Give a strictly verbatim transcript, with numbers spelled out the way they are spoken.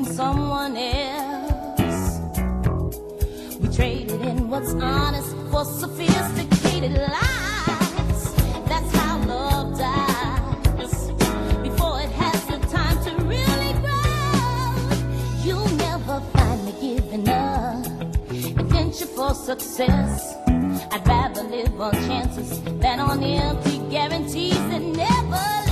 pleasing someone else. We traded in what's honest for sophisticated lies. That's how love dies, before it has the time to really grow. You'll never find me giving up and venture for success. I'd rather live on chances than on the empty guarantees that never